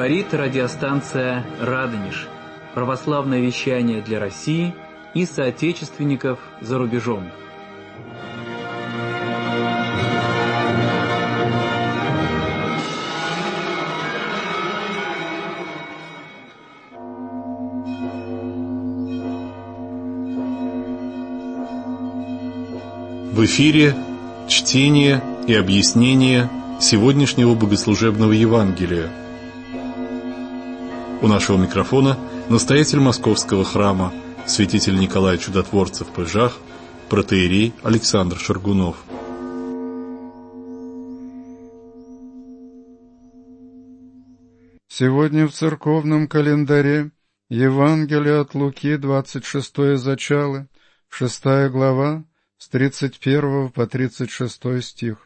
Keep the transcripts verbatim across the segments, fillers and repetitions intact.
Говорит радиостанция «Радонеж». Православное вещание для России и соотечественников за рубежом. В эфире чтение и объяснение сегодняшнего богослужебного Евангелия. У нашего микрофона настоятель Московского храма, святитель Николай Чудотворцев в Пыжах, протоиерей Александр Шаргунов. Сегодня в церковном календаре Евангелие от Луки, двадцать шестое зачало, шестая глава, с тридцать первого по тридцать шестой стих.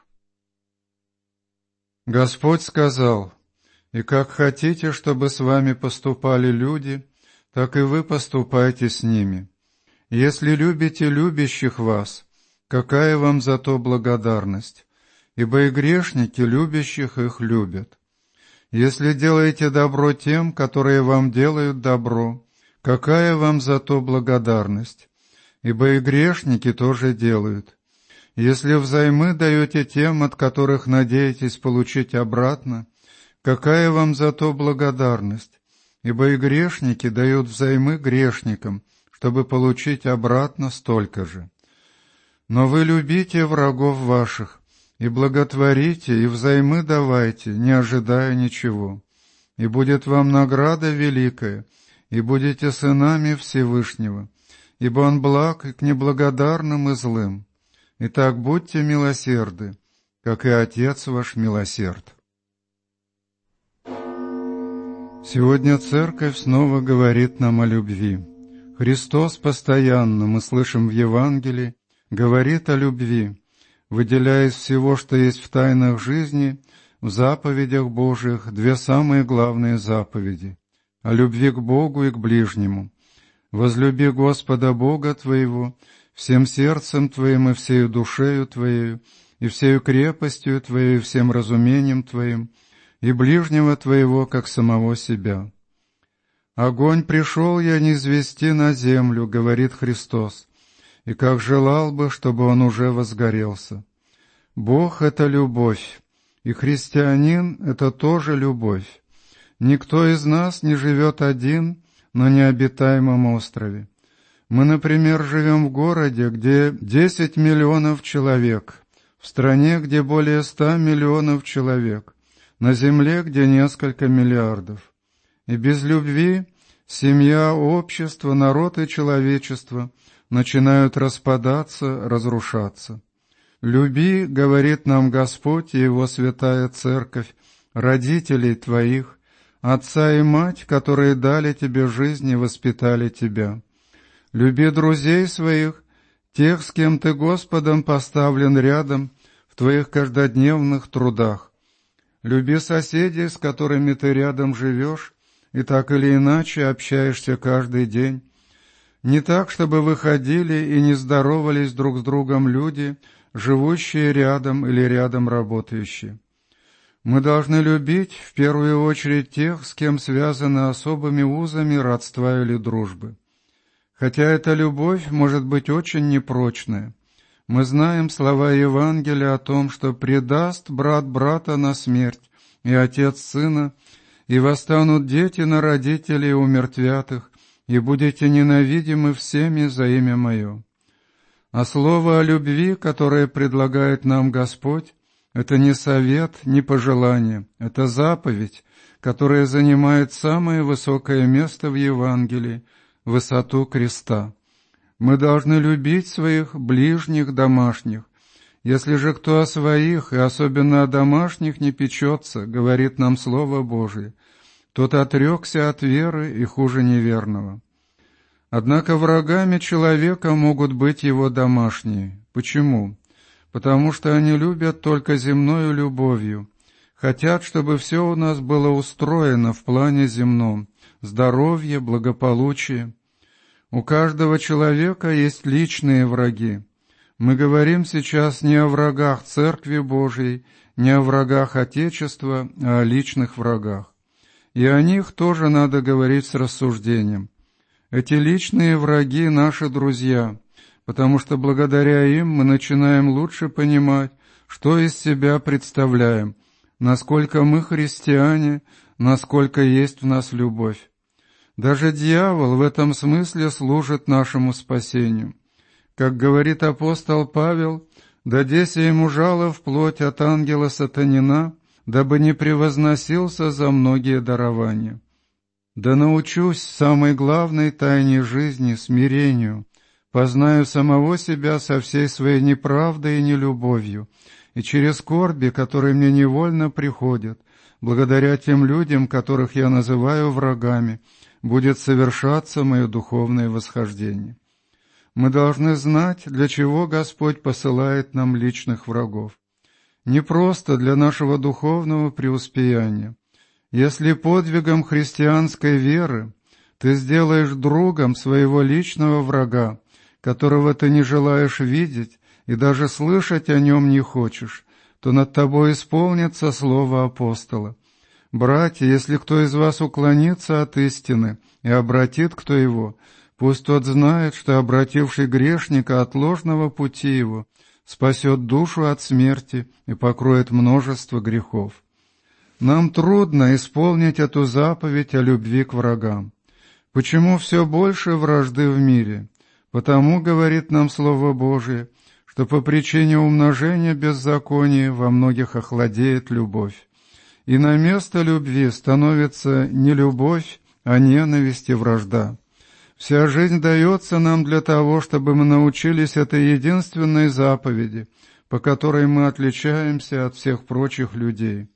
Господь сказал: «И как хотите, чтобы с вами поступали люди, так и вы поступайте с ними. Если любите любящих вас, какая вам за то благодарность? Ибо и грешники любящих их любят. Если делаете добро тем, которые вам делают добро, какая вам за то благодарность? Ибо и грешники тоже делают. Если взаймы даете тем, от которых надеетесь получить обратно, какая вам за то благодарность? Ибо и грешники дают взаймы грешникам, чтобы получить обратно столько же. Но вы любите врагов ваших, и благотворите, и взаймы давайте, не ожидая ничего. И будет вам награда великая, и будете сынами Всевышнего, ибо Он благ и к неблагодарным и злым. Итак, будьте милосерды, как и Отец ваш милосерд». Сегодня Церковь снова говорит нам о любви. Христос постоянно, мы слышим в Евангелии, говорит о любви, выделяя из всего, что есть в тайнах жизни, в заповедях Божьих две самые главные заповеди — о любви к Богу и к ближнему. «Возлюби Господа Бога твоего всем сердцем твоим и всею душею твоею, и всею крепостью твоей, и всем разумением твоим, и ближнего твоего, как самого себя». «Огонь пришел я низвести на землю, — говорит Христос, — и как желал бы, чтобы он уже возгорелся». Бог — это любовь, и христианин — это тоже любовь. Никто из нас не живет один на необитаемом острове. Мы, например, живем в городе, где десять миллионов человек, в стране, где более ста миллионов человек, на земле, где несколько миллиардов. И без любви семья, общество, народ и человечество начинают распадаться, разрушаться. «Люби, — говорит нам Господь и Его святая Церковь, — родителей твоих, отца и мать, которые дали тебе жизнь и воспитали тебя. Люби друзей своих, тех, с кем ты Господом поставлен рядом в твоих каждодневных трудах. Люби соседей, с которыми ты рядом живешь и так или иначе общаешься каждый день. Не так, чтобы вы ходили и не здоровались друг с другом люди, живущие рядом или рядом работающие. Мы должны любить в первую очередь тех, с кем связаны особыми узами родства или дружбы. Хотя эта любовь может быть очень непрочная. Мы знаем слова Евангелия о том, что предаст брат брата на смерть, и отец сына, и восстанут дети на родителей умертвятых, и будете ненавидимы всеми за имя Мое. А слово о любви, которое предлагает нам Господь, это не совет, не пожелание, это заповедь, которая занимает самое высокое место в Евангелии, высоту креста. Мы должны любить своих ближних домашних. Если же кто о своих, и особенно о домашних, не печется, говорит нам Слово Божие, тот отрекся от веры и хуже неверного. Однако врагами человека могут быть его домашние. Почему? Потому что они любят только земною любовью, хотят, чтобы все у нас было устроено в плане земном, здоровье, благополучие. У каждого человека есть личные враги. Мы говорим сейчас не о врагах Церкви Божией, не о врагах Отечества, а о личных врагах. и о них тоже надо говорить с рассуждением. Эти личные враги — наши друзья, потому что благодаря им мы начинаем лучше понимать, что из себя представляем, насколько мы христиане, насколько есть в нас любовь. Даже дьявол в этом смысле служит нашему спасению. Как говорит апостол Павел: «Дадеся ему жало вплоть от ангела сатанина, дабы не превозносился за многие дарования». Да научусь самой главной тайне жизни — смирению, познаю самого себя со всей своей неправдой и нелюбовью, и через скорби, которые мне невольно приходят, благодаря тем людям, которых я называю врагами, будет совершаться мое духовное восхождение. Мы должны знать, для чего Господь посылает нам личных врагов. Не просто для нашего духовного преуспеяния. Если подвигом христианской веры ты сделаешь другом своего личного врага, которого ты не желаешь видеть и даже слышать о нем не хочешь, то над тобой исполнится слово апостола: «Братья, если кто из вас уклонится от истины и обратит кто его, пусть тот знает, что обративший грешника от ложного пути его спасет душу от смерти и покроет множество грехов». Нам трудно исполнить эту заповедь о любви к врагам. Почему все больше вражды в мире? Потому, говорит нам Слово Божие, что по причине умножения беззакония во многих охладеет любовь. И на место любви становится не любовь, а ненависть и вражда. Вся жизнь дается нам для того, чтобы мы научились этой единственной заповеди, по которой мы отличаемся от всех прочих людей.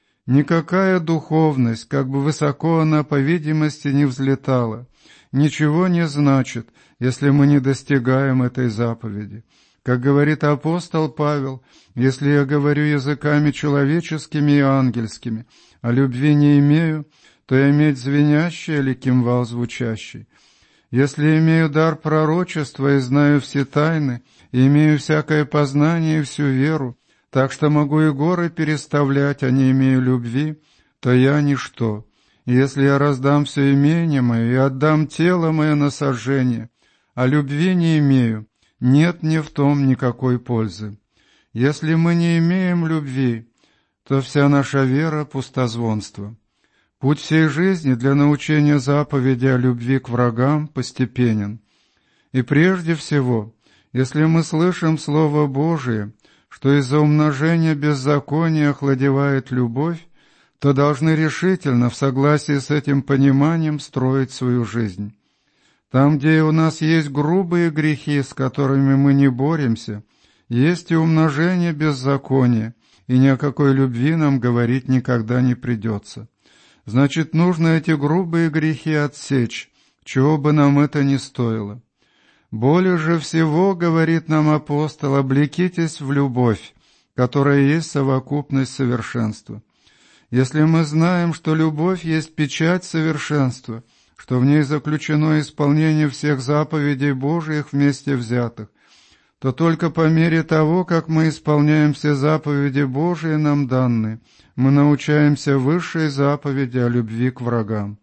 Никакая духовность, как бы высоко она, по видимости, не взлетала, ничего не значит, если мы не достигаем этой заповеди. Как говорит апостол Павел: «Если я говорю языками человеческими и ангельскими, а любви не имею, то я иметь звенящий или кимвал звучащий. Если имею дар пророчества и знаю все тайны, и имею всякое познание и всю веру, так что могу и горы переставлять, а не имею любви, то я ничто. И если я раздам все имение мое и отдам тело мое на сожжение, а любви не имею, нет мне в том никакой пользы. Если мы не имеем любви, то вся наша вера — пустозвонство». Путь всей жизни для научения заповеди о любви к врагам постепенен. И прежде всего, если мы слышим Слово Божие, что из-за умножения беззакония охладевает любовь, то должны решительно, в согласии с этим пониманием, строить свою жизнь. Там, где у нас есть грубые грехи, с которыми мы не боремся, есть и умножение беззакония, и ни о какой любви нам говорить никогда не придется. Значит, нужно эти грубые грехи отсечь, чего бы нам это ни стоило. Более же всего, говорит нам апостол, облекитесь в любовь, которая есть совокупность совершенства. Если мы знаем, что любовь есть печать совершенства, что в ней заключено исполнение всех заповедей Божиих вместе взятых, то только по мере того, как мы исполняем все заповеди Божии нам данные, мы научаемся высшей заповеди о любви к врагам.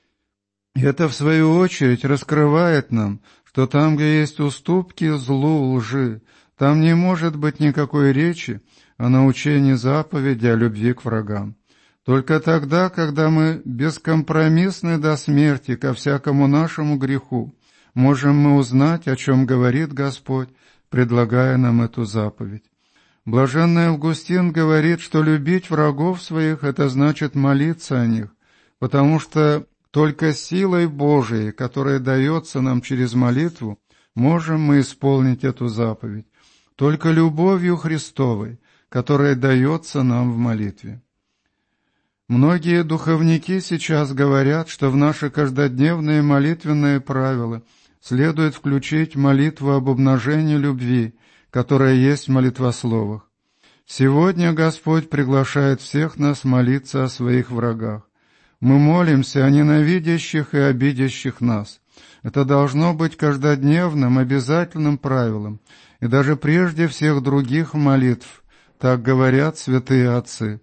И это, в свою очередь, раскрывает нам, что там, где есть уступки злу, лжи, там не может быть никакой речи о научении заповеди о любви к врагам. Только тогда, когда мы бескомпромиссны до смерти ко всякому нашему греху, можем мы узнать, о чем говорит Господь, предлагая нам эту заповедь. Блаженный Августин говорит, что любить врагов своих — это значит молиться о них, потому что только силой Божией, которая дается нам через молитву, можем мы исполнить эту заповедь, только любовью Христовой, которая дается нам в молитве. Многие духовники сейчас говорят, что в наши каждодневные молитвенные правила следует включить молитву об обнажении любви, которая есть в молитвословах. Сегодня Господь приглашает всех нас молиться о своих врагах. Мы молимся о ненавидящих и обидящих нас. Это должно быть каждодневным, обязательным правилом, и даже прежде всех других молитв, так говорят святые отцы.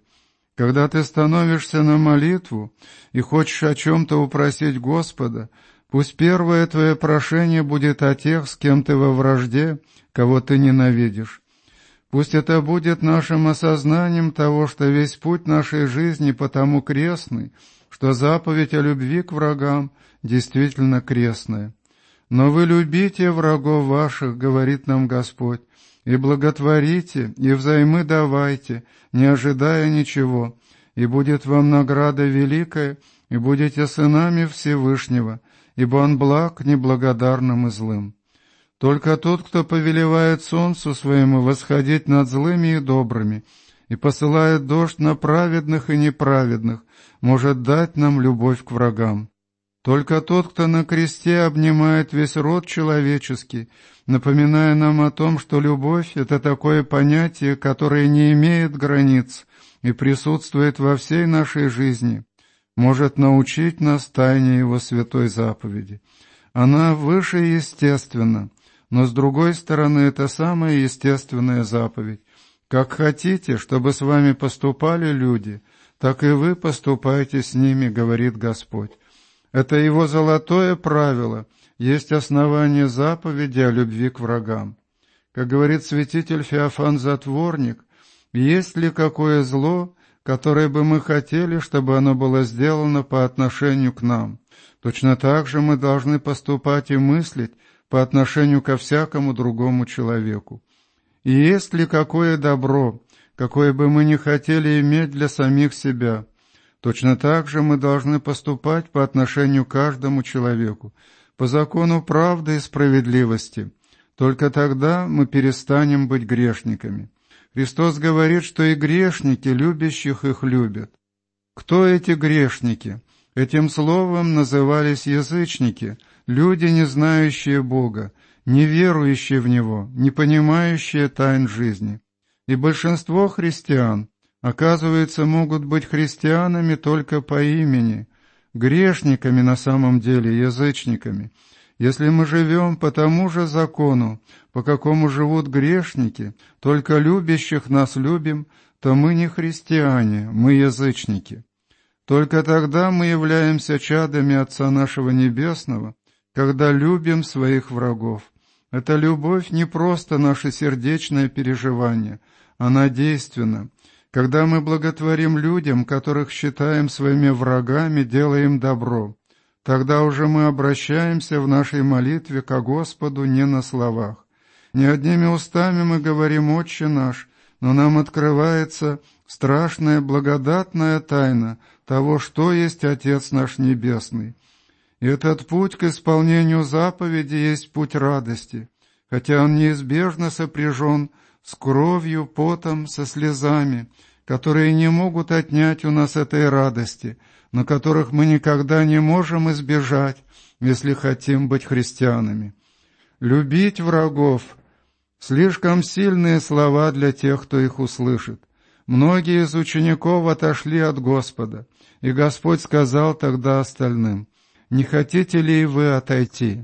Когда ты становишься на молитву и хочешь о чем-то упросить Господа, пусть первое твое прошение будет о тех, с кем ты во вражде, кого ты ненавидишь. Пусть это будет нашим осознанием того, что весь путь нашей жизни потому крестный, что заповедь о любви к врагам действительно крестная. «Но вы любите врагов ваших, — говорит нам Господь, — и благотворите, и взаймы давайте, не ожидая ничего, и будет вам награда великая, и будете сынами Всевышнего, ибо Он благ к неблагодарным и злым. Только тот, кто повелевает солнцу своему восходить над злыми и добрыми, и посылает дождь на праведных и неправедных, может дать нам любовь к врагам. Только тот, кто на кресте обнимает весь род человеческий, напоминая нам о том, что любовь — это такое понятие, которое не имеет границ и присутствует во всей нашей жизни, может научить нас тайне Его святой заповеди. Она выше естественна, но, с другой стороны, это самая естественная заповедь. Как хотите, чтобы с вами поступали люди, так и вы поступайте с ними, говорит Господь. Это Его золотое правило, есть основание заповеди о любви к врагам. Как говорит святитель Феофан Затворник, есть ли какое зло, которое бы мы хотели, чтобы оно было сделано по отношению к нам? Точно так же мы должны поступать и мыслить по отношению ко всякому другому человеку. И есть ли какое добро, какое бы мы не хотели иметь для самих себя, точно так же мы должны поступать по отношению к каждому человеку, по закону правды и справедливости. Только тогда мы перестанем быть грешниками. Христос говорит, что и грешники, любящих их, любят. Кто эти грешники? Этим словом назывались язычники, люди, не знающие Бога, не верующие в Него, не понимающие тайн жизни. И большинство христиан, оказывается, могут быть христианами только по имени, грешниками на самом деле, язычниками. Если мы живем по тому же закону, по какому живут грешники, только любящих нас любим, то мы не христиане, мы язычники. Только тогда мы являемся чадами Отца нашего Небесного, когда любим своих врагов. Эта любовь не просто наше сердечное переживание, она действенна. Когда мы благотворим людям, которых считаем своими врагами, делаем добро, тогда уже мы обращаемся в нашей молитве ко Господу не на словах. Не одними устами мы говорим «Отче наш», но нам открывается страшная благодатная тайна того, что есть Отец наш Небесный. И этот путь к исполнению заповеди есть путь радости, хотя он неизбежно сопряжен с кровью, потом, со слезами, которые не могут отнять у нас этой радости, но которых мы никогда не можем избежать, если хотим быть христианами. Любить врагов — слишком сильные слова для тех, кто их услышит. Многие из учеников отошли от Господа, и Господь сказал тогда остальным: «Не хотите ли и вы отойти?»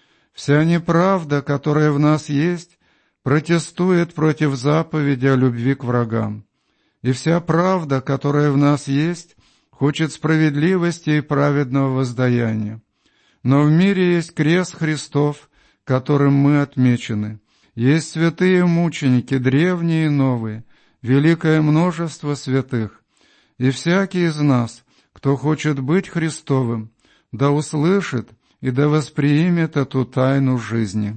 Вся неправда, которая в нас есть, протестует против заповеди о любви к врагам. И вся правда, которая в нас есть, хочет справедливости и праведного воздаяния. Но в мире есть крест Христов, которым мы отмечены. Есть святые мученики, древние и новые, великое множество святых. И всякий из нас, кто хочет быть Христовым, да услышит и да воспримет эту тайну жизни.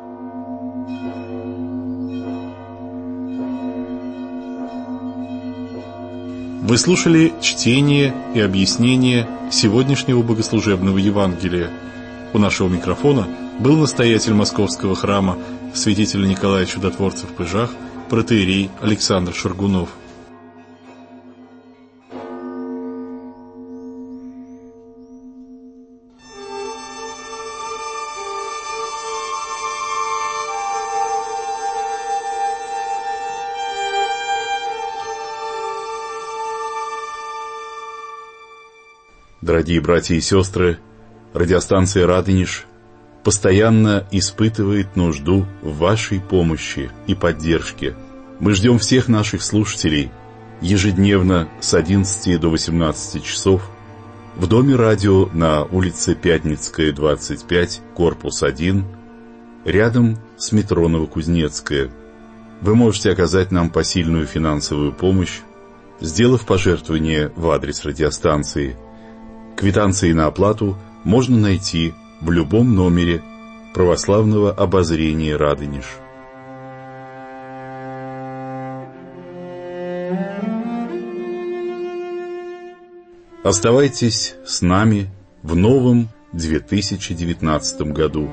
Вы слушали чтение и объяснение сегодняшнего богослужебного Евангелия. У нашего микрофона был настоятель Московского храма святителя Николая Чудотворца в Пыжах, протоиерей Александр Шаргунов. Дорогие братья и сестры, радиостанция «Радонеж» постоянно испытывает нужду в вашей помощи и поддержке. Мы ждем всех наших слушателей. ежедневно с одиннадцати до восемнадцати часов в Доме радио на улице Пятницкая, двадцать пять, корпус один, рядом с метро Новокузнецкая. Вы можете оказать нам посильную финансовую помощь, сделав пожертвование в адрес радиостанции. Квитанции на оплату можно найти в любом номере православного обозрения «Радонеж». Оставайтесь с нами в новом две тысячи девятнадцатом году.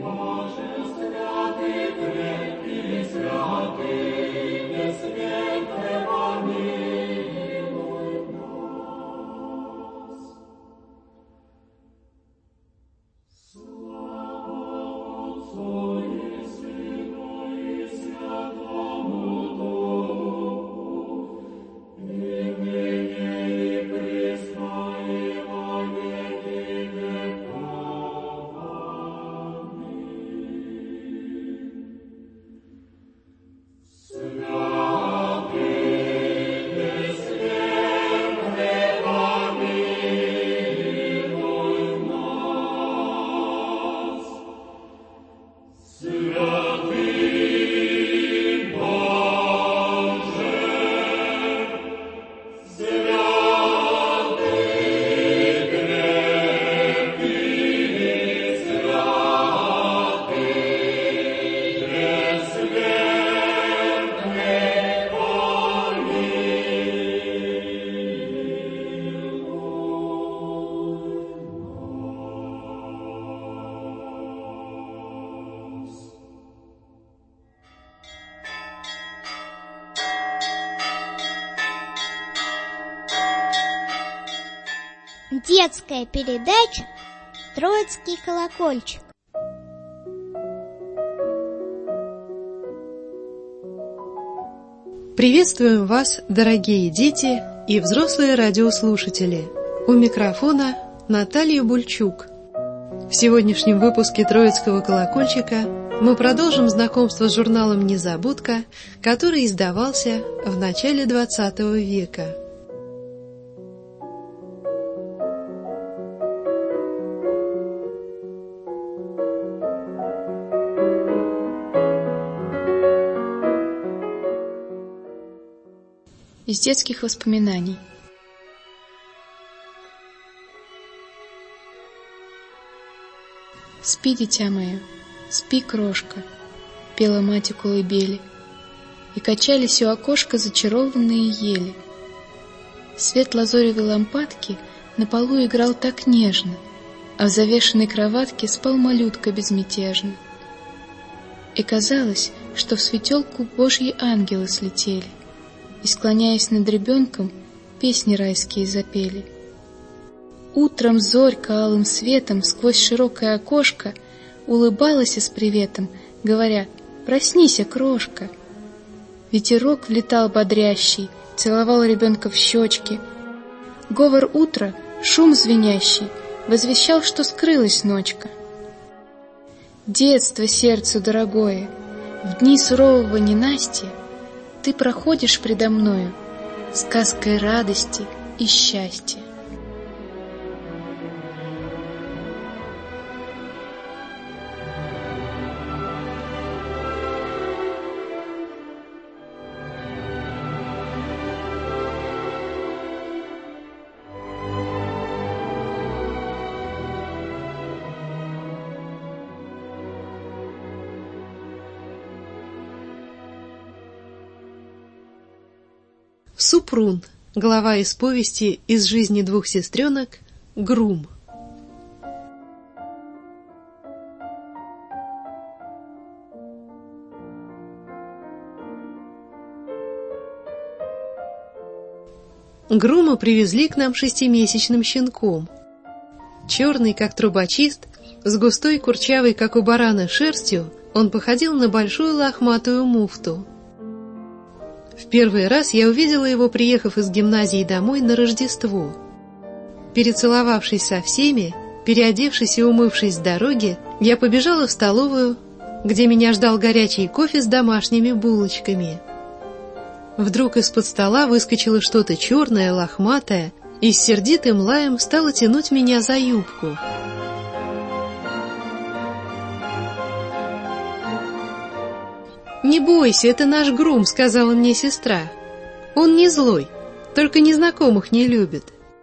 Детская передача «Троицкий колокольчик». Приветствуем вас, дорогие дети и взрослые радиослушатели. У микрофона Наталья Бульчук. В сегодняшнем выпуске «Троицкого колокольчика» мы продолжим знакомство с журналом «Незабудка», который издавался в начале двадцатого века. Из детских воспоминаний. Спи, дитя мое, спи, крошка, пела мать у колыбели, и качались у окошка зачарованные ели. Свет лазоревой лампадки на полу играл так нежно, а в завешенной кроватке спал малютка безмятежно. И казалось, что в светелку Божьи ангелы слетели, и, склоняясь над ребенком, песни райские запели. Утром зорька алым светом сквозь широкое окошко улыбалась с приветом, говоря: «Проснись, крошка». Ветерок влетал бодрящий, целовал ребенка в щечки. Говор утра, шум звенящий, возвещал, что скрылась ночка. Детство сердцу дорогое, в дни сурового ненастья ты проходишь предо мною сказкой радости и счастья. Супрун. Глава из повести «Из жизни двух сестренок» Грум. Грума привезли к нам шестимесячным щенком. Черный, как трубочист, с густой курчавой, как у барана, шерстью, он походил на большую лохматую муфту. В первый раз я увидела его, приехав из гимназии домой на Рождество. Перецеловавшись со всеми, переодевшись и умывшись с дороги, я побежала в столовую, где меня ждал горячий кофе с домашними булочками. Вдруг из-под стола выскочило что-то черное, лохматое, и с сердитым лаем стало тянуть меня за юбку. «Не бойся, это наш Грум», — сказала мне сестра. «Он не злой, только незнакомых не любит».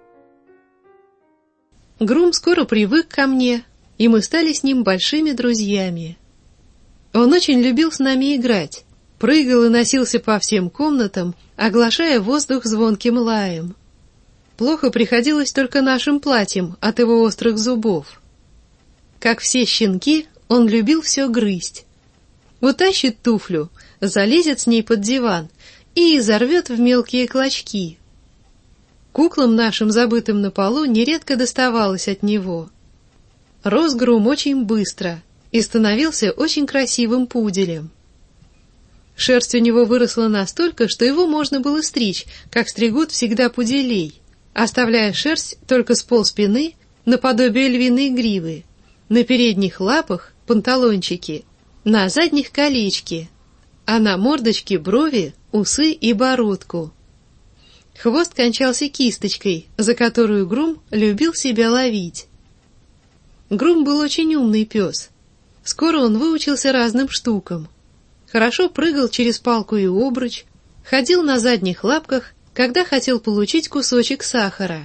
Грум скоро привык ко мне, и мы стали с ним большими друзьями. Он очень любил с нами играть, прыгал и носился по всем комнатам, оглашая воздух звонким лаем. Плохо приходилось только нашим платьям от его острых зубов. Как все щенки, Он любил все грызть. Утащит туфлю, залезет с ней под диван и изорвет в мелкие клочки. Куклам нашим, забытым на полу, нередко доставалось от него. Рос Грум очень быстро и становился очень красивым пуделем. Шерсть у него выросла настолько, что его можно было стричь, как стригут всегда пуделей, оставляя шерсть только с полспины наподобие львиной гривы, на передних лапах — панталончики, на задних — колечки, а на мордочке — брови, усы и бородку. Хвост кончался кисточкой, за которую Грум любил себя ловить. Грум был очень умный пес. Скоро он выучился разным штукам. Хорошо прыгал через палку и обруч, ходил на задних лапках, когда хотел получить кусочек сахара.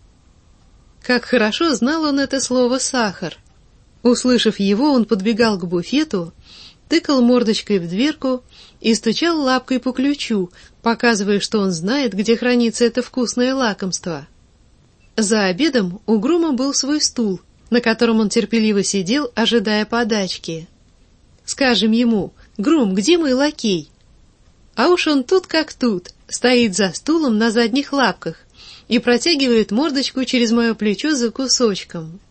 Как хорошо знал он это слово «сахар». Услышав его, он подбегал к буфету, тыкал мордочкой в дверку и стучал лапкой по ключу, показывая, что он знает, где хранится это вкусное лакомство. За обедом у Грума был свой стул, на котором он терпеливо сидел, ожидая подачки. Скажем ему: «Грум, где мой лакей?» А уж он тут как тут, стоит за стулом на задних лапках и протягивает мордочку через мое плечо за кусочком.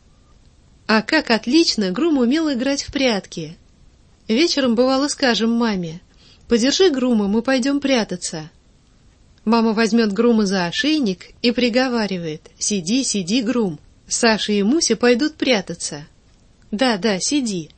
А как отлично Грум умел играть в прятки. Вечером бывало скажем маме: «Подержи Грума, мы пойдем прятаться». Мама возьмет Грума за ошейник и приговаривает: «Сиди, сиди, Грум, Саша и Муся пойдут прятаться». «Да, да, сиди».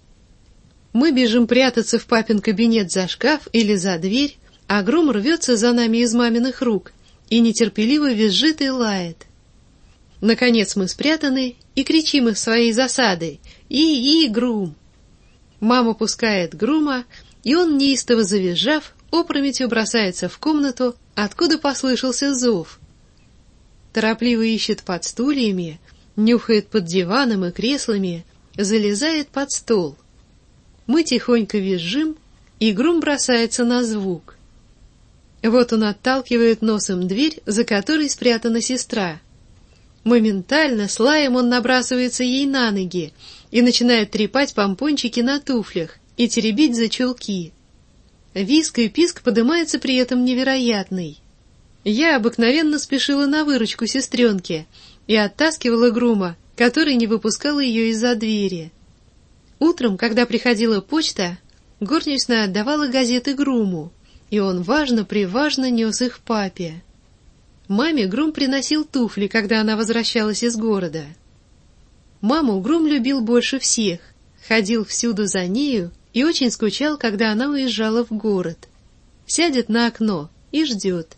Мы бежим прятаться в папин кабинет за шкаф или за дверь, а Грум рвется за нами из маминых рук и нетерпеливо визжит и лает. Наконец мы спрятаны и кричим из своей засады: «И-и, Грум!». Мама пускает Грума, и он, неистово завизжав, опрометью бросается в комнату, откуда послышался зов. Торопливо ищет под стульями, нюхает под диваном и креслами, залезает под стол. Мы тихонько визжим, и Грум бросается на звук. Вот он отталкивает носом дверь, за которой спрятана сестра. Моментально с лаем он набрасывается ей на ноги и начинает трепать помпончики на туфлях и теребить за чулки. Визг и писк подымается при этом невероятный. Я обыкновенно спешила на выручку сестренке и оттаскивала Грума, который не выпускал ее из-за двери. Утром, когда приходила почта, горничная отдавала газеты Груму, и он важно-преважно нес их папе. Маме Грум приносил туфли, когда она возвращалась из города. Маму Грум любил больше всех, ходил всюду за нею и очень скучал, когда она уезжала в город. Сядет на окно и ждет.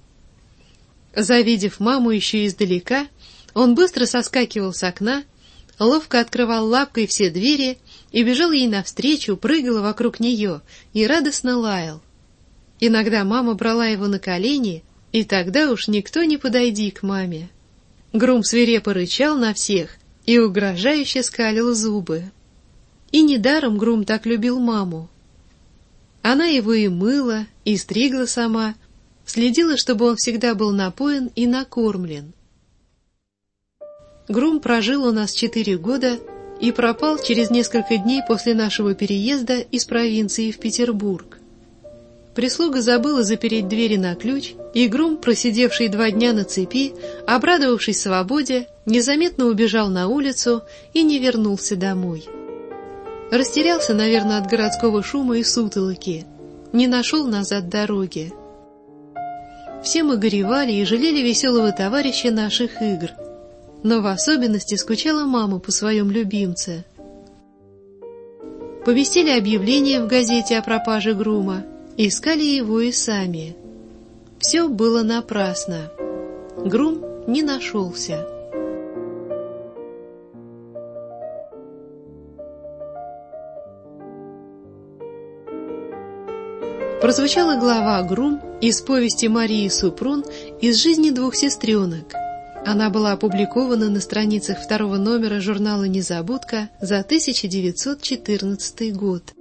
Завидев маму еще издалека, он быстро соскакивал с окна, ловко открывал лапкой все двери и бежал ей навстречу, прыгал вокруг нее и радостно лаял. Иногда мама брала его на колени, и тогда уж никто не подойди к маме. Грум свирепо рычал на всех и угрожающе скалил зубы. И недаром Грум так любил маму. Она его и мыла, и стригла сама, следила, чтобы он всегда был напоен и накормлен. Грум прожил у нас четыре года и пропал через несколько дней после нашего переезда из провинции в Петербург. Прислуга забыла запереть двери на ключ, и Грум, просидевший два дня на цепи, обрадовавшись свободе, незаметно убежал на улицу и не вернулся домой. Растерялся, наверное, от городского шума и сутолоки, не нашел назад дороги. Все мы горевали и жалели веселого товарища наших игр, но в особенности скучала мама по своем любимце. Поместили объявление в газете о пропаже Грума, искали его и сами. Все было напрасно. Грум не нашелся. Прозвучала глава «Грум» из повести Марии Супрун «Из жизни двух сестренок». Она была опубликована на страницах второго номера журнала «Незабудка» за тысяча девятьсот четырнадцатый год.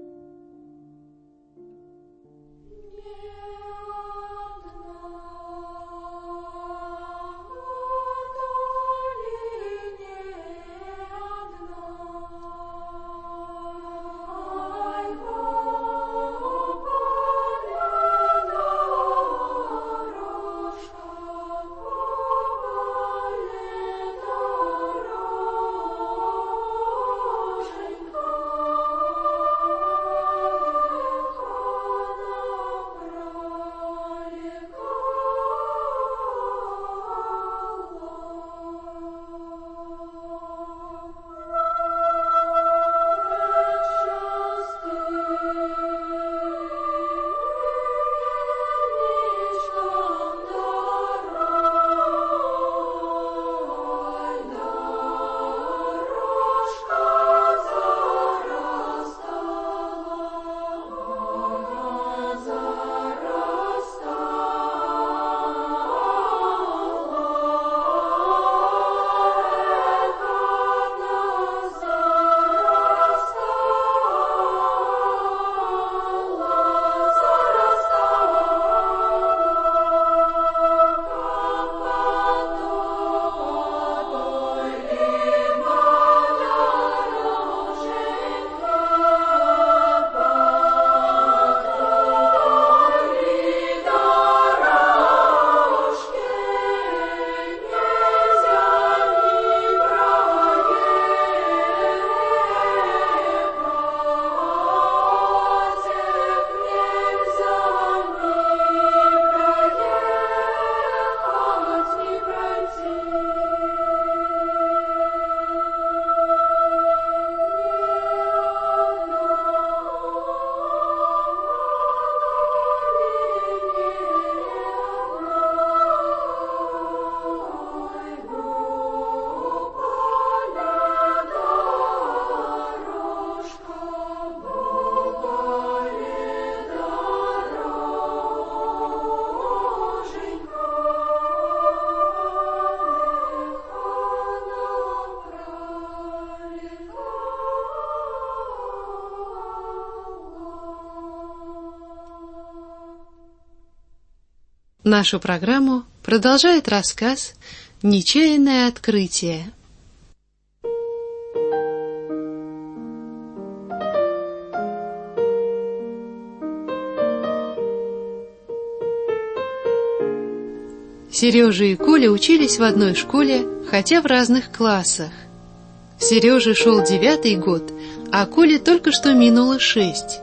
Нашу программу продолжает рассказ «Нечаянное открытие». Сережа и Коля учились в одной школе, хотя в разных классах. Сереже шел девятый год, а Коле только что минуло шесть.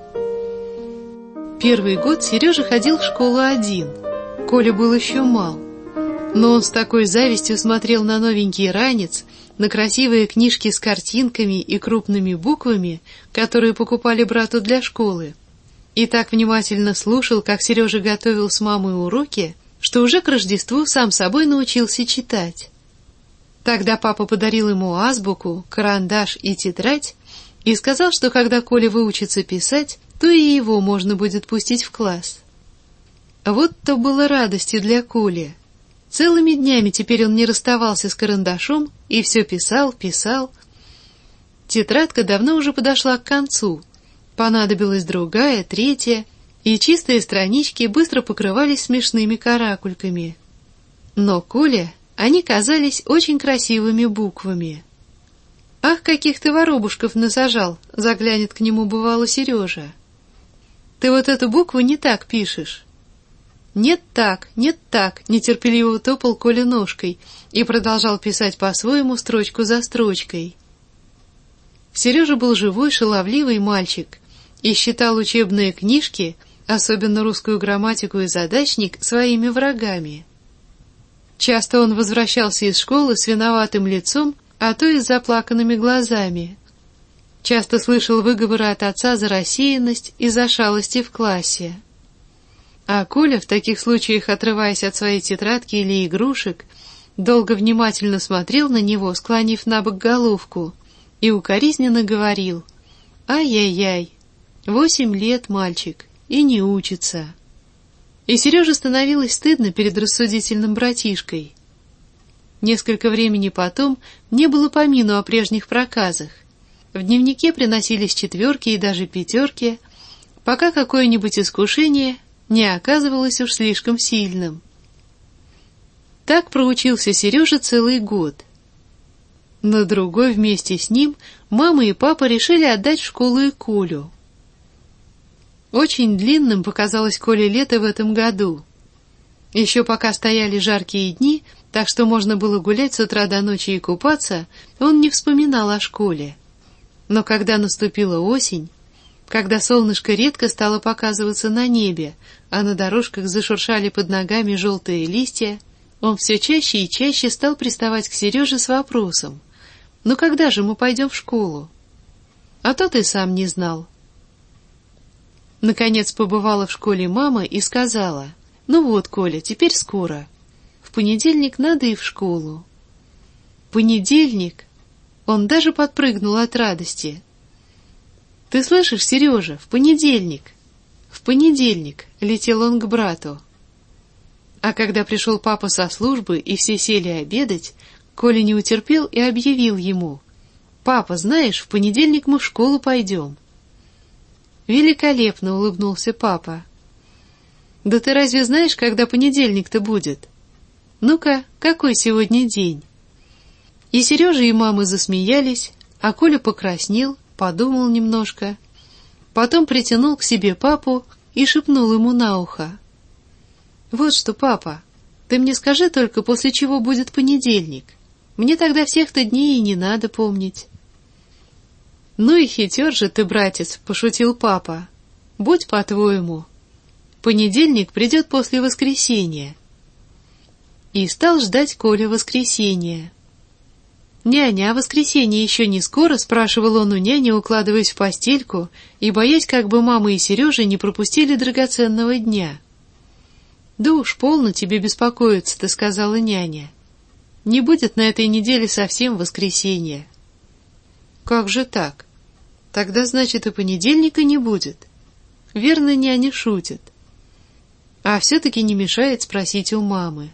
Первый год Сережа ходил в школу один. Коля был еще мал. Но он с такой завистью смотрел на новенький ранец, на красивые книжки с картинками и крупными буквами, которые покупали брату для школы, и так внимательно слушал, как Сережа готовил с мамой уроки, что уже к Рождеству сам собой научился читать. Тогда папа подарил ему азбуку, карандаш и тетрадь и сказал, что когда Коля выучится писать, то и его можно будет пустить в класс. Вот то было радостью для Коли. Целыми днями теперь он не расставался с карандашом и все писал, писал. Тетрадка давно уже подошла к концу. Понадобилась другая, третья, и чистые странички быстро покрывались смешными каракульками. Но Коле они казались очень красивыми буквами. «Ах, каких ты воробушков насажал!» — заглянет к нему бывало Сережа. «Ты вот эту букву не так пишешь». «Нет так, нет так», — нетерпеливо топал Коля ножкой и продолжал писать по-своему строчку за строчкой. Сережа был живой, шаловливый мальчик и считал учебные книжки, особенно русскую грамматику и задачник, своими врагами. Часто он возвращался из школы с виноватым лицом, а то и с заплаканными глазами. Часто слышал выговоры от отца за рассеянность и за шалости в классе. А Коля, в таких случаях отрываясь от своей тетрадки или игрушек, долго внимательно смотрел на него, склонив набок головку, и укоризненно говорил: «Ай-яй-яй, восемь лет мальчик, и не учится». И Сереже становилось стыдно перед рассудительным братишкой. Несколько времени потом не было помину о прежних проказах. В дневнике приносились четверки и даже пятерки, пока какое-нибудь искушение не оказывалось уж слишком сильным. Так проучился Сережа целый год. На другой вместе с ним мама и папа решили отдать в школу и Колю. Очень длинным показалось Коле лето в этом году. Еще пока стояли жаркие дни, так что можно было гулять с утра до ночи и купаться, он не вспоминал о школе. Но когда наступила осень, когда солнышко редко стало показываться на небе, а на дорожках зашуршали под ногами желтые листья, он все чаще и чаще стал приставать к Сереже с вопросом: «Ну когда же мы пойдем в школу?» А тот и сам не знал. Наконец побывала в школе мама и сказала: «Ну вот, Коля, теперь скоро. В понедельник надо и в школу». «Понедельник?» Он даже подпрыгнул от радости. «Ты слышишь, Сережа, в понедельник!» «В понедельник!» — летел он к брату. А когда пришел папа со службы и все сели обедать, Коля не утерпел и объявил ему: «Папа, знаешь, в понедельник мы в школу пойдем». «Великолепно!» — улыбнулся папа. «Да ты разве знаешь, когда понедельник-то будет? Ну-ка, какой сегодня день?» И Сережа и мама засмеялись, а Коля покраснел, подумал немножко, потом притянул к себе папу и шепнул ему на ухо: «Вот что, папа, ты мне скажи только, после чего будет понедельник. Мне тогда всех-то дней и не надо помнить». «Ну и хитер же ты, братец», — пошутил папа. «Будь по-твоему. Понедельник придет после воскресенья». И стал ждать Коля воскресенья. «Няня, а воскресенье еще не скоро?» — спрашивал он у няни, укладываясь в постельку и боясь, как бы мама и Сережа не пропустили драгоценного дня. «Да уж полно тебе беспокоиться-то», — сказала няня. «Не будет на этой неделе совсем воскресенья». «Как же так? Тогда, значит, и понедельника не будет». Верно, няня шутит. А все-таки не мешает спросить у мамы.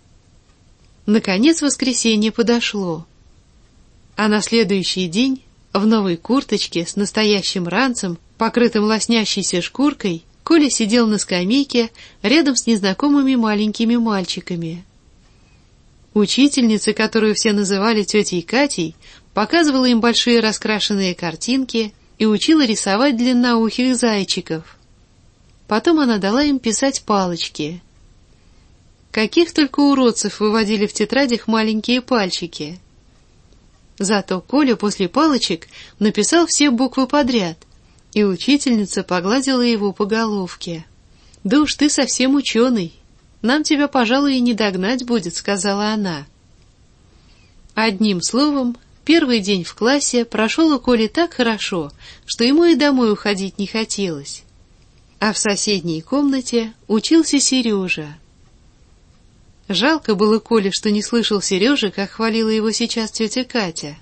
Наконец воскресенье подошло. А на следующий день, в новой курточке с настоящим ранцем, покрытым лоснящейся шкуркой, Коля сидел на скамейке рядом с незнакомыми маленькими мальчиками. Учительница, которую все называли тетей Катей, показывала им большие раскрашенные картинки и учила рисовать длинноухих зайчиков. Потом она дала им писать палочки. Каких только уродцев выводили в тетрадях маленькие пальчики. Зато Коля после палочек написал все буквы подряд, и учительница погладила его по головке. «Да уж ты совсем ученый. Нам тебя, пожалуй, и не догнать будет», — сказала она. Одним словом, первый день в классе прошел у Коли так хорошо, что ему и домой уходить не хотелось. А в соседней комнате учился Сережа. Жалко было Коле, что не слышал Сережи, как хвалила его сейчас тетя Катя.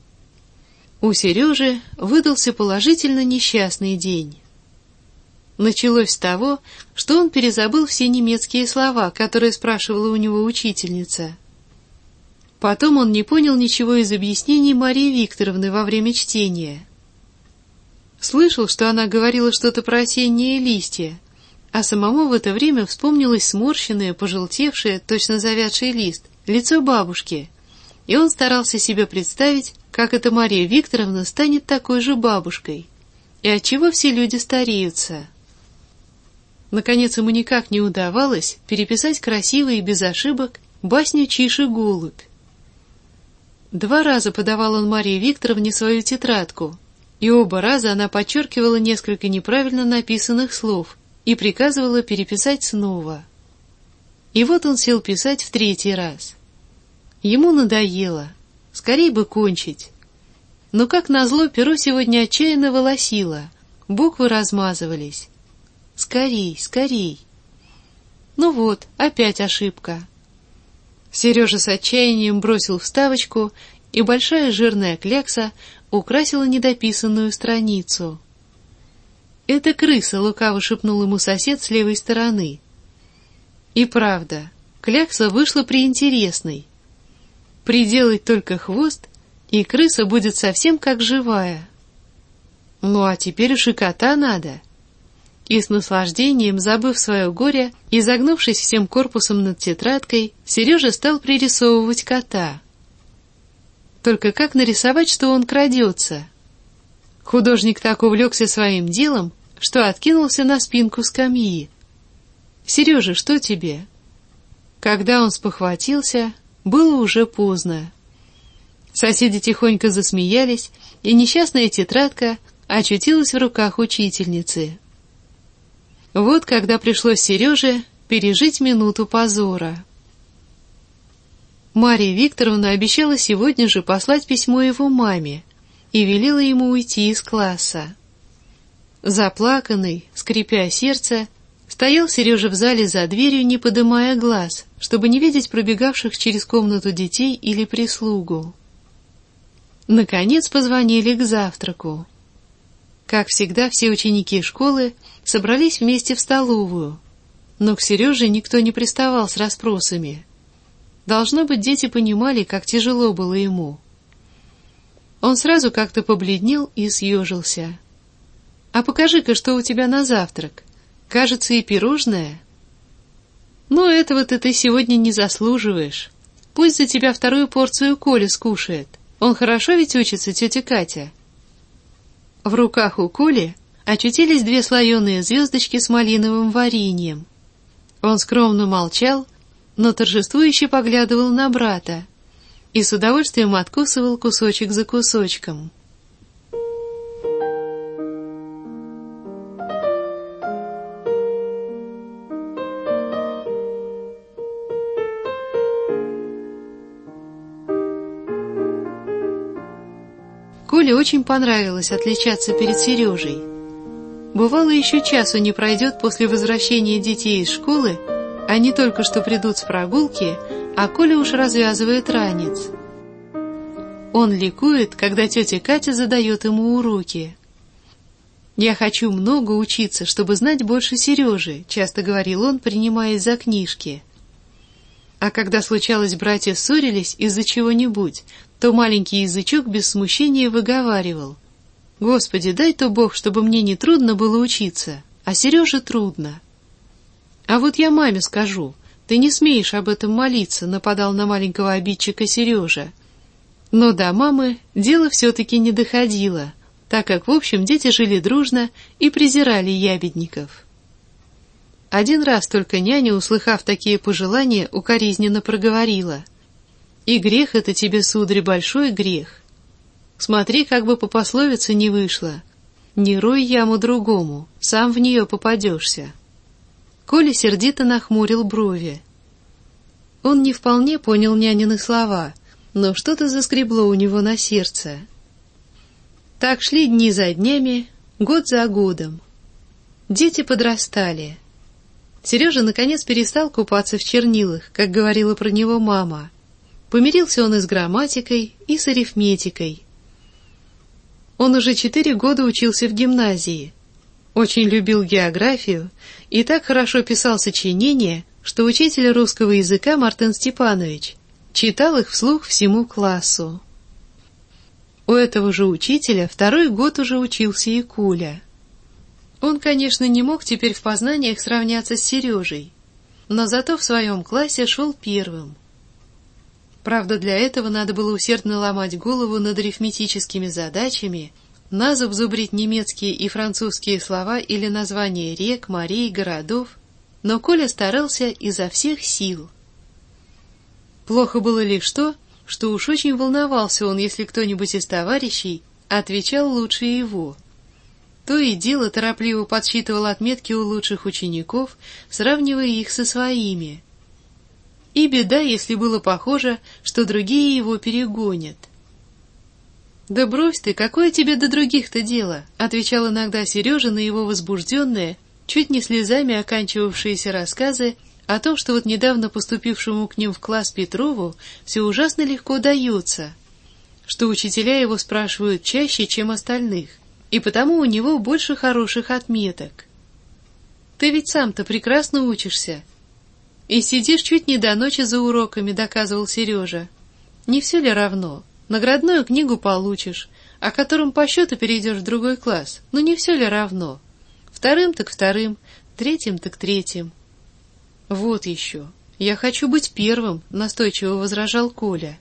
У Сережи выдался положительно несчастный день. Началось с того, что он перезабыл все немецкие слова, которые спрашивала у него учительница. Потом он не понял ничего из объяснений Марии Викторовны во время чтения. Слышал, что она говорила что-то про осенние листья, а самому в это время вспомнилось сморщенное, пожелтевшее, точно завядший лист, лицо бабушки, и он старался себе представить, как эта Мария Викторовна станет такой же бабушкой, и отчего все люди стареются. Наконец ему никак не удавалось переписать красиво и без ошибок басню «Чиж и голубь». Два раза подавал он Марии Викторовне свою тетрадку, и оба раза она подчеркивала несколько неправильно написанных слов и приказывала переписать снова. И вот он сел писать в третий раз. Ему надоело, скорей бы кончить. Но как назло перо сегодня отчаянно волосило, буквы размазывались. Скорей, скорей. Ну вот, опять ошибка. Сережа с отчаянием бросил вставочку, и большая жирная клякса украсила недописанную страницу. «Это крыса», — лукаво шепнул ему сосед с левой стороны. И правда, клякса вышла приинтересной. Приделать только хвост, и крыса будет совсем как живая. Ну а теперь уж и кота надо. И с наслаждением, забыв свое горе и загнувшись всем корпусом над тетрадкой, Сережа стал пририсовывать кота. Только как нарисовать, что он крадется? Художник так увлекся своим делом, что откинулся на спинку скамьи. «Сережа, что тебе?» Когда он спохватился, было уже поздно. Соседи тихонько засмеялись, и несчастная тетрадка очутилась в руках учительницы. Вот когда пришлось Сереже пережить минуту позора. Мария Викторовна обещала сегодня же послать письмо его маме и велела ему уйти из класса. Заплаканный, скрипя сердце, стоял Сережа в зале за дверью, не подымая глаз, чтобы не видеть пробегавших через комнату детей или прислугу. Наконец позвонили к завтраку. Как всегда, все ученики школы собрались вместе в столовую, но к Сереже никто не приставал с расспросами. Должно быть, дети понимали, как тяжело было ему. Он сразу как-то побледнел и съежился. «А покажи-ка, что у тебя на завтрак. Кажется, и пирожное». «Ну, этого-то ты сегодня не заслуживаешь. Пусть за тебя вторую порцию Коля скушает. Он хорошо ведь учится, тетя Катя». В руках у Коли очутились две слоеные звездочки с малиновым вареньем. Он скромно молчал, но торжествующе поглядывал на брата и с удовольствием откусывал кусочек за кусочком. Коле очень понравилось отличаться перед Сережей. Бывало, еще часу не пройдет после возвращения детей из школы, они только что придут с прогулки, а Коля уж развязывает ранец. Он ликует, когда тетя Катя задает ему уроки. «Я хочу много учиться, чтобы знать больше Сережи», — часто говорил он, принимаясь за книжки. А когда случалось, братья ссорились из-за чего-нибудь, то маленький язычок без смущения выговаривал: «Господи, дай-то Бог, чтобы мне не трудно было учиться, а Сереже трудно. «А вот я маме скажу, ты не смеешь об этом молиться», — нападал на маленького обидчика Сережа. Но до мамы дело все-таки не доходило, так как, в общем, дети жили дружно и презирали ябедников. Один раз только няня, услыхав такие пожелания, укоризненно проговорила: «И грех это тебе, сударь, большой грех. Смотри, как бы по пословице не вышло. Не рой яму другому, сам в нее попадешься». Коля сердито нахмурил брови. Он не вполне понял нянины слова, но что-то заскребло у него на сердце. Так шли дни за днями, год за годом. Дети подрастали. Сережа наконец перестал купаться в чернилах, как говорила про него мама. Помирился он и с грамматикой, и с арифметикой. Он уже четыре года учился в гимназии. Очень любил географию и так хорошо писал сочинения, что учитель русского языка Мартын Степанович читал их вслух всему классу. У этого же учителя второй год уже учился и Коля. Он, конечно, не мог теперь в познаниях сравняться с Сережей, но зато в своем классе шел первым. Правда, для этого надо было усердно ломать голову над арифметическими задачами, назуб зубрить немецкие и французские слова или названия рек, морей, городов, но Коля старался изо всех сил. Плохо было лишь то, что уж очень волновался он, если кто-нибудь из товарищей отвечал лучше его. То и дело торопливо подсчитывал отметки у лучших учеников, сравнивая их со своими. И беда, если было похоже, что другие его перегонят. «Да брось ты, какое тебе до других-то дело?» — отвечал иногда Сережа на его возбужденные, чуть не слезами оканчивавшиеся рассказы о том, что вот недавно поступившему к ним в класс Петрову все ужасно легко дается, что учителя его спрашивают чаще, чем остальных, и потому у него больше хороших отметок. «Ты ведь сам-то прекрасно учишься. И сидишь чуть не до ночи за уроками», — доказывал Сережа. «Не все ли равно? Наградную книгу получишь, а которым по счету перейдешь в другой класс, но не все ли равно? Вторым так вторым, третьим так третьим». «Вот еще. Я хочу быть первым», — настойчиво возражал Коля.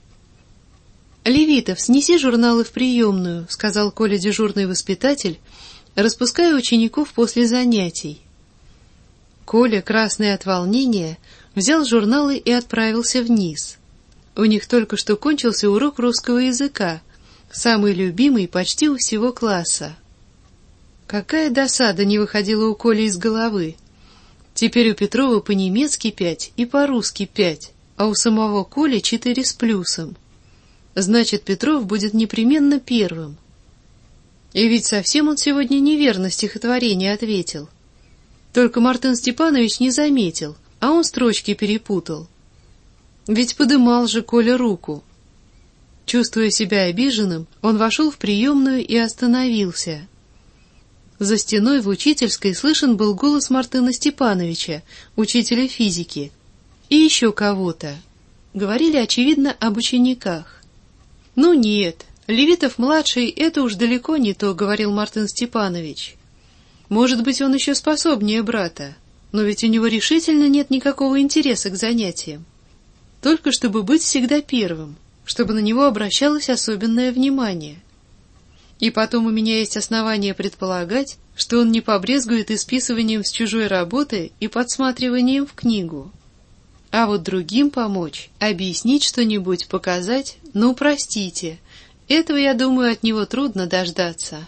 «Левитов, снеси журналы в приемную», — сказал Коля дежурный воспитатель, распуская учеников после занятий. Коля, красный от волнения, взял журналы и отправился вниз. У них только что кончился урок русского языка, самый любимый почти у всего класса. Какая досада не выходила у Коли из головы. Теперь у Петрова по-немецки пять и по-русски пять, а у самого Коли четыре с плюсом. Значит, Петров будет непременно первым. И ведь совсем он сегодня неверно стихотворение ответил. Только Мартын Степанович не заметил, а он строчки перепутал. Ведь подымал же Коля руку. Чувствуя себя обиженным, он вошел в приемную и остановился. За стеной в учительской слышен был голос Мартына Степановича, учителя физики, и еще кого-то. Говорили, очевидно, об учениках. «Ну нет, Левитов-младший — это уж далеко не то», — говорил Мартын Степанович. «Может быть, он еще способнее брата, но ведь у него решительно нет никакого интереса к занятиям. Только чтобы быть всегда первым, чтобы на него обращалось особенное внимание. И потом у меня есть основания предполагать, что он не побрезгует исписыванием с чужой работы и подсматриванием в книгу. А вот другим помочь, объяснить что-нибудь, показать, ну, простите, этого, я думаю, от него трудно дождаться».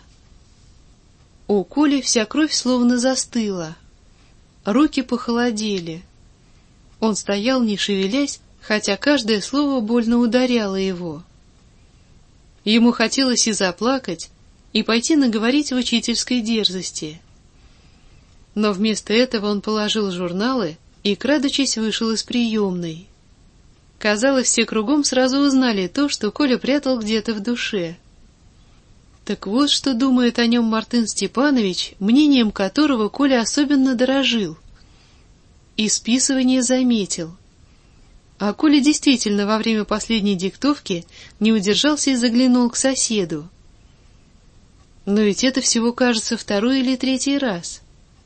У Коли вся кровь словно застыла. Руки похолодели. Он стоял, не шевелясь, хотя каждое слово больно ударяло его. Ему хотелось и заплакать, и пойти наговорить в учительской дерзости. Но вместо этого он положил журналы и, крадучись, вышел из приемной. Казалось, все кругом сразу узнали то, что Коля прятал где-то в душе. Так вот, что думает о нем Мартын Степанович, мнением которого Коля особенно дорожил. И списывание заметил. А Коля действительно во время последней диктовки не удержался и заглянул к соседу. Но ведь это всего, кажется, второй или третий раз.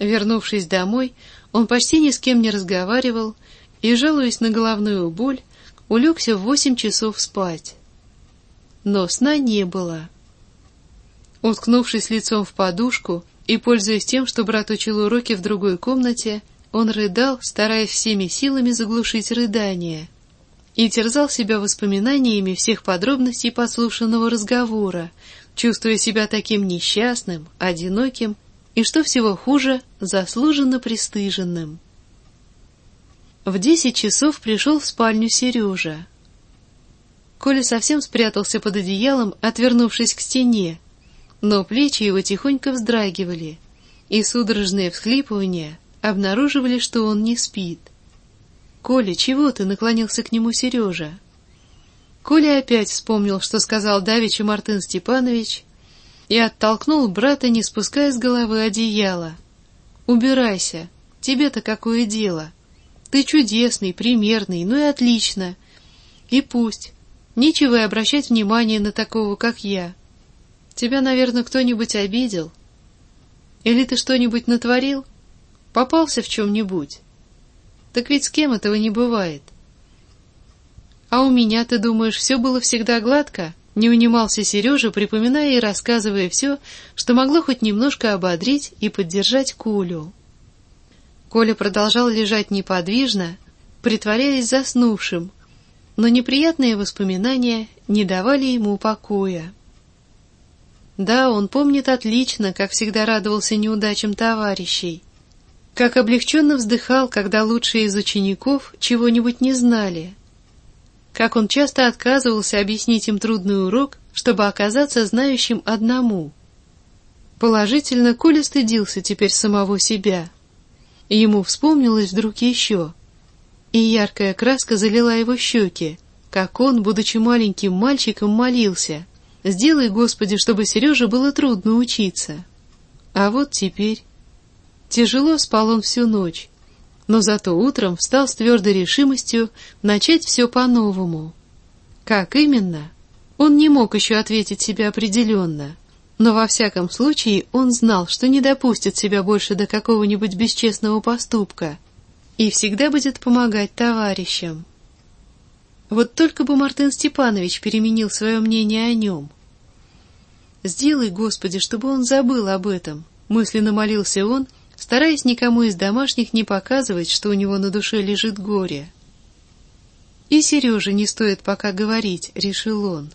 Вернувшись домой, он почти ни с кем не разговаривал и, жалуясь на головную боль, улегся в восемь часов спать. Но сна не было. Уткнувшись лицом в подушку и пользуясь тем, что брат учил уроки в другой комнате, он рыдал, стараясь всеми силами заглушить рыдание, и терзал себя воспоминаниями всех подробностей подслушанного разговора, чувствуя себя таким несчастным, одиноким и, что всего хуже, заслуженно пристыженным. В десять часов пришел в спальню Сережа. Коля совсем спрятался под одеялом, отвернувшись к стене, но плечи его тихонько вздрагивали, и судорожные всхлипывания обнаруживали, что он не спит. «Коля, чего ты?» — наклонился к нему Сережа. Коля опять вспомнил, что сказал давеча Мартын Степанович, и оттолкнул брата, не спуская с головы одеяла. «Убирайся, тебе-то какое дело? Ты чудесный, примерный, ну и отлично. И пусть. Нечего и обращать внимание на такого, как я. Тебя, наверное, кто-нибудь обидел? Или ты что-нибудь натворил? Попался в чем-нибудь? Так ведь с кем этого не бывает. А у меня, ты думаешь, все было всегда гладко?» Не унимался Сережа, припоминая и рассказывая все, что могло хоть немножко ободрить и поддержать Колю. Коля продолжал лежать неподвижно, притворяясь заснувшим, но неприятные воспоминания не давали ему покоя. Да, он помнит отлично, как всегда радовался неудачам товарищей, как облегченно вздыхал, когда лучшие из учеников чего-нибудь не знали, как он часто отказывался объяснить им трудный урок, чтобы оказаться знающим одному. Положительно, Коля стыдился теперь самого себя. Ему вспомнилось вдруг еще, и яркая краска залила его щеки, как он, будучи маленьким мальчиком, молился: «Сделай, Господи, чтобы Сереже было трудно учиться». А вот теперь... Тяжело спал он всю ночь, но зато утром встал с твердой решимостью начать все по-новому. Как именно? Он не мог еще ответить себе определенно, но во всяком случае он знал, что не допустит себя больше до какого-нибудь бесчестного поступка и всегда будет помогать товарищам. Вот только бы Мартын Степанович переменил свое мнение о нем. «Сделай, Господи, чтобы он забыл об этом», — мысленно молился он, стараясь никому из домашних не показывать, что у него на душе лежит горе. «И Сереже не стоит пока говорить», — решил он.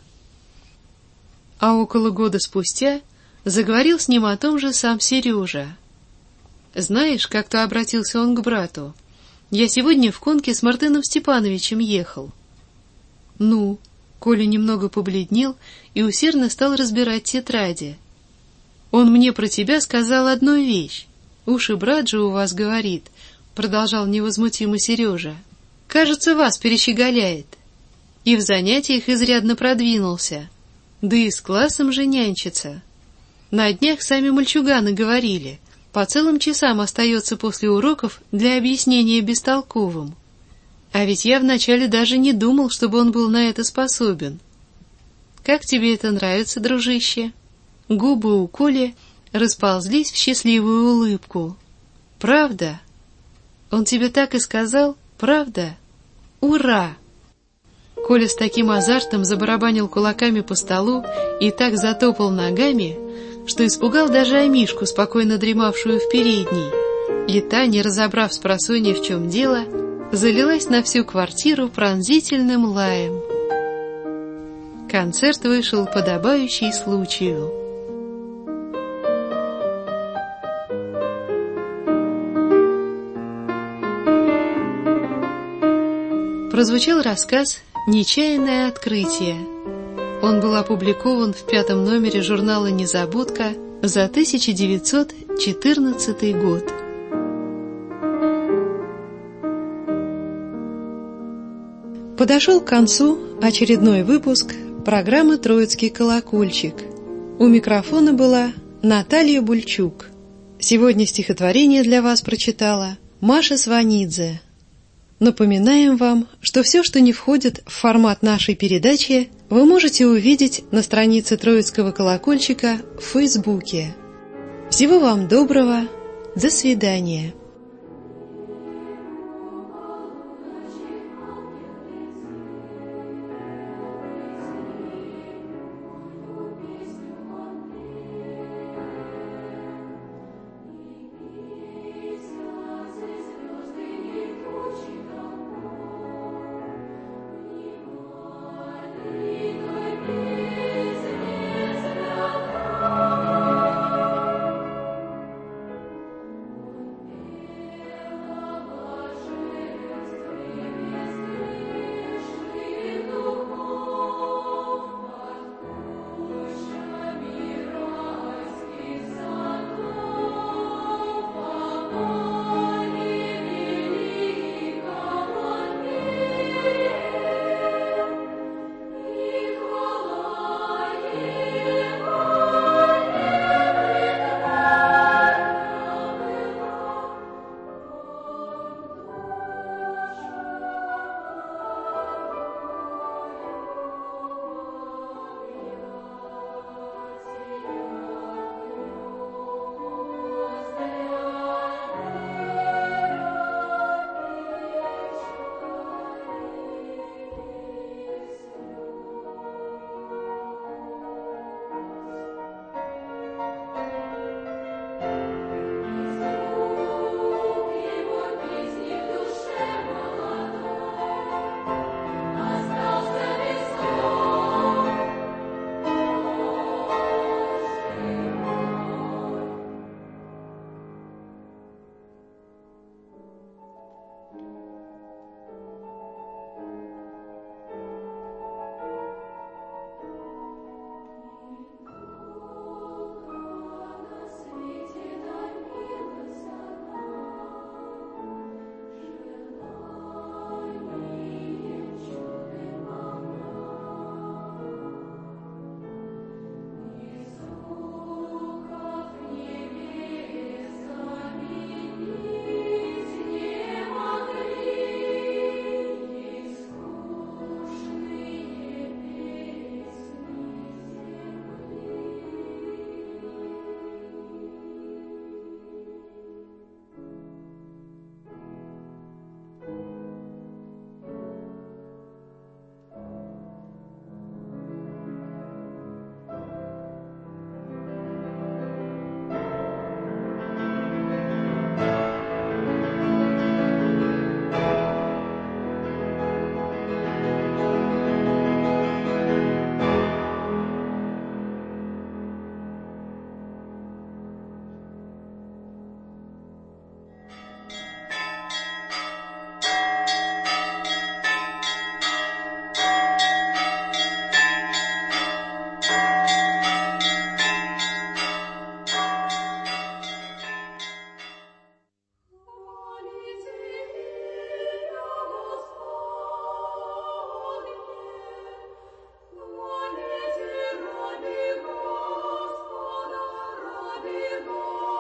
А около года спустя заговорил с ним о том же сам Сережа. «Знаешь, как-то обратился он к брату, я сегодня в конке с Мартыном Степановичем ехал». «Ну?» — Коля немного побледнел и усердно стал разбирать тетради. «Он мне про тебя сказал одну вещь. Уж и брат же у вас говорит», — продолжал невозмутимо Сережа. «Кажется, вас перещеголяет. И в занятиях изрядно продвинулся. Да и с классом же нянчится. На днях сами мальчуганы говорили, по целым часам остается после уроков для объяснения бестолковым. А ведь я вначале даже не думал, чтобы он был на это способен. Как тебе это нравится, дружище?» Губы у Коли расползлись в счастливую улыбку. «Правда? Он тебе так и сказал? Правда? Ура!» Коля с таким азартом забарабанил кулаками по столу и так затопал ногами, что испугал даже Амишку, спокойно дремавшую в передней. И та, не разобрав спросонья, в чем дело, залилась на всю квартиру пронзительным лаем. Концерт вышел подобающий случаю. Прозвучал рассказ «Нечаянное открытие». Он был опубликован в пятом номере журнала «Незабудка» за тысяча девятьсот четырнадцатый год. Подошел к концу очередной выпуск программы «Троицкий колокольчик». У микрофона была Наталья Бульчук. Сегодня стихотворение для вас прочитала Маша Сванидзе. Напоминаем вам, что все, что не входит в формат нашей передачи, вы можете увидеть на странице Троицкого колокольчика в Фейсбуке. Всего вам доброго, До свидания. Ради